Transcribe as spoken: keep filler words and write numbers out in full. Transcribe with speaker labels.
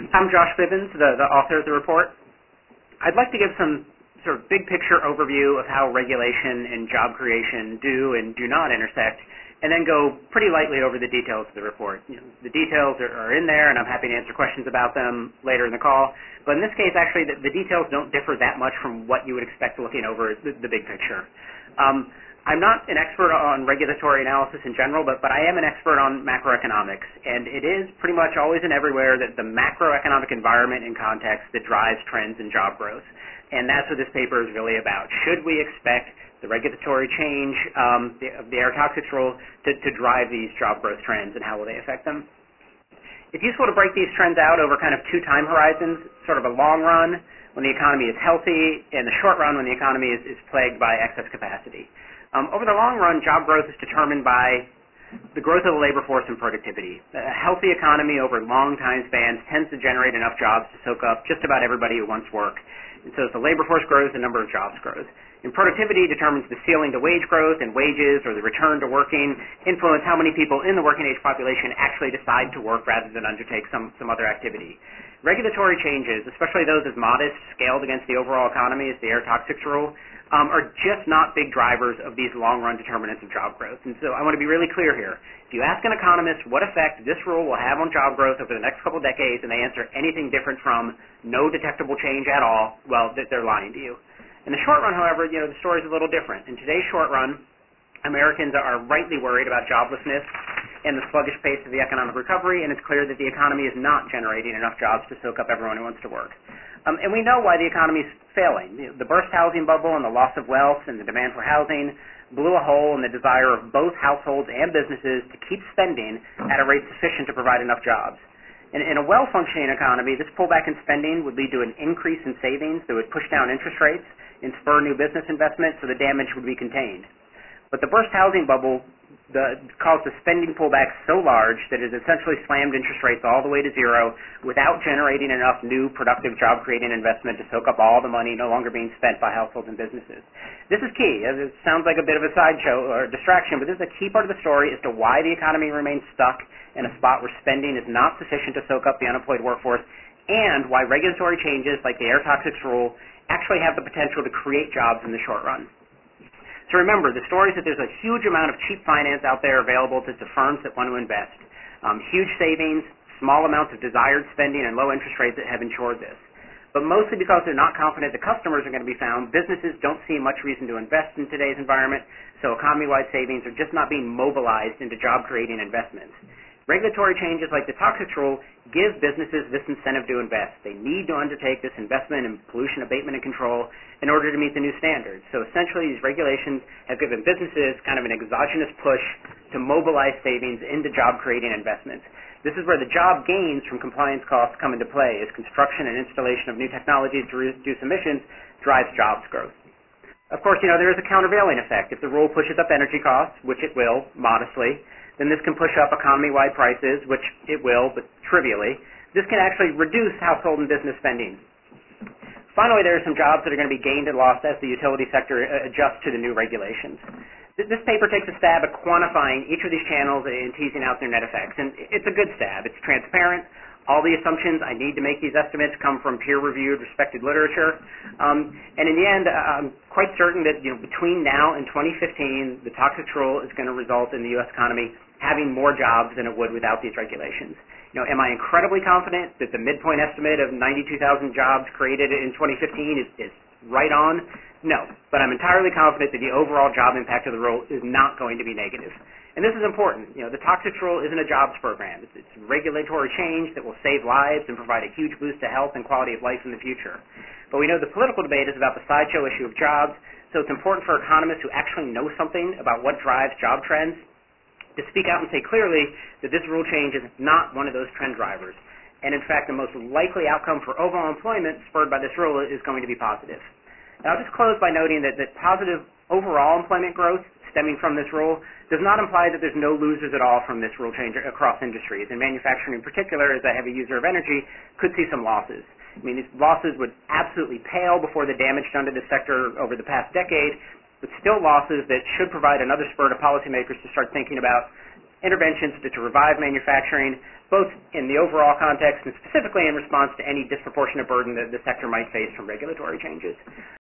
Speaker 1: I'm Josh Bibbins, the, the author of the report. I'd like to give some sort of big picture overview of how regulation and job creation do and do not intersect, and then go pretty lightly over the details of the report. You know, the details are, are in there, and I'm happy to answer questions about them later in the call. But in this case, actually, the, the details don't differ that much from what you would expect looking over the, the big picture. Um, I'm not an expert on regulatory analysis in general, but, but I am an expert on macroeconomics, and it is pretty much always and everywhere that the macroeconomic environment and context that drives trends in job growth. And that's what this paper is really about. Should we expect the regulatory change um, the, of the air toxics rule to, to drive these job growth trends, and how will they affect them? It's useful to break these trends out over kind of two time horizons, sort of a long run when the economy is healthy, and the short run when the economy is, is plagued by excess capacity. Um, over the long run, job growth is determined by the growth of the labor force and productivity. A healthy economy over long time spans tends to generate enough jobs to soak up just about everybody who wants work. And so as the labor force grows, the number of jobs grows. And productivity determines the ceiling to wage growth, and wages, or the return to working, influence how many people in the working age population actually decide to work rather than undertake some, some other activity. Regulatory changes, especially those as modest, scaled against the overall economy as the air toxics rule, um, are just not big drivers of these long-run determinants of job growth. And so I want to be really clear here. If you ask an economist what effect this rule will have on job growth over the next couple decades, and they answer anything different from no detectable change at all, well, they're lying to you. In the short run, however, you know, the story is a little different. In today's short run, Americans are rightly worried about joblessness and the sluggish pace of the economic recovery, and it's clear that the economy is not generating enough jobs to soak up everyone who wants to work. Um, and we know why the economy is failing. You know, the burst housing bubble and the loss of wealth and the demand for housing blew a hole in the desire of both households and businesses to keep spending at a rate sufficient to provide enough jobs. In, in a well-functioning economy, this pullback in spending would lead to an increase in savings that would push down interest rates and spur new business investment, so the damage would be contained. But the burst housing bubble the, caused the spending pullback so large that it essentially slammed interest rates all the way to zero without generating enough new productive job-creating investment to soak up all the money no longer being spent by households and businesses. This is key. It sounds like a bit of a sideshow or distraction, but this is a key part of the story as to why the economy remains stuck in a spot where spending is not sufficient to soak up the unemployed workforce, and why regulatory changes like the air toxics rule actually have the potential to create jobs in the short run. So remember, the story is that there's a huge amount of cheap finance out there available to, to firms that want to invest. Um, huge savings, small amounts of desired spending, and low interest rates that have ensured this. But mostly because they're not confident the customers are going to be found, businesses don't see much reason to invest in today's environment, so economy-wide savings are just not being mobilized into job-creating investments. Regulatory changes like the toxics rule give businesses this incentive to invest. They need to undertake this investment in pollution abatement and control in order to meet the new standards. So essentially, these regulations have given businesses kind of an exogenous push to mobilize savings into job-creating investments. This is where the job gains from compliance costs come into play, as construction and installation of new technologies to reduce emissions drives jobs growth. Of course, you know, there is a countervailing effect. If the rule pushes up energy costs, which it will, modestly, then this can push up economy-wide prices, which it will, but trivially. This can actually reduce household and business spending. Finally, there are some jobs that are going to be gained and lost as the utility sector adjusts to the new regulations. This paper takes a stab at quantifying each of these channels and teasing out their net effects, and it's a good stab. It's transparent. All the assumptions I need to make these estimates come from peer-reviewed, respected literature. Um, and in the end, I'm quite certain that, you know, between now and twenty fifteen, the toxics rule is going to result in the U S economy having more jobs than it would without these regulations. You know, am I incredibly confident that the midpoint estimate of ninety-two thousand jobs created in twenty fifteen is, is right on? No, but I'm entirely confident that the overall job impact of the rule is not going to be negative. And this is important. You know, the toxics rule isn't a jobs program. It's, it's regulatory change that will save lives and provide a huge boost to health and quality of life in the future. But we know the political debate is about the sideshow issue of jobs, so it's important for economists who actually know something about what drives job trends to speak out and say clearly that this rule change is not one of those trend drivers. And in fact, the most likely outcome for overall employment spurred by this rule is going to be positive. Now, I'll just close by noting that, that positive overall employment growth stemming from this rule does not imply that there's no losers at all from this rule change across industries. And manufacturing in particular, as a heavy user of energy, could see some losses. I mean, these losses would absolutely pale before the damage done to this sector over the past decade, but still losses that should provide another spur to policymakers to start thinking about interventions to, to revive manufacturing, both in the overall context and specifically in response to any disproportionate burden that the sector might face from regulatory changes.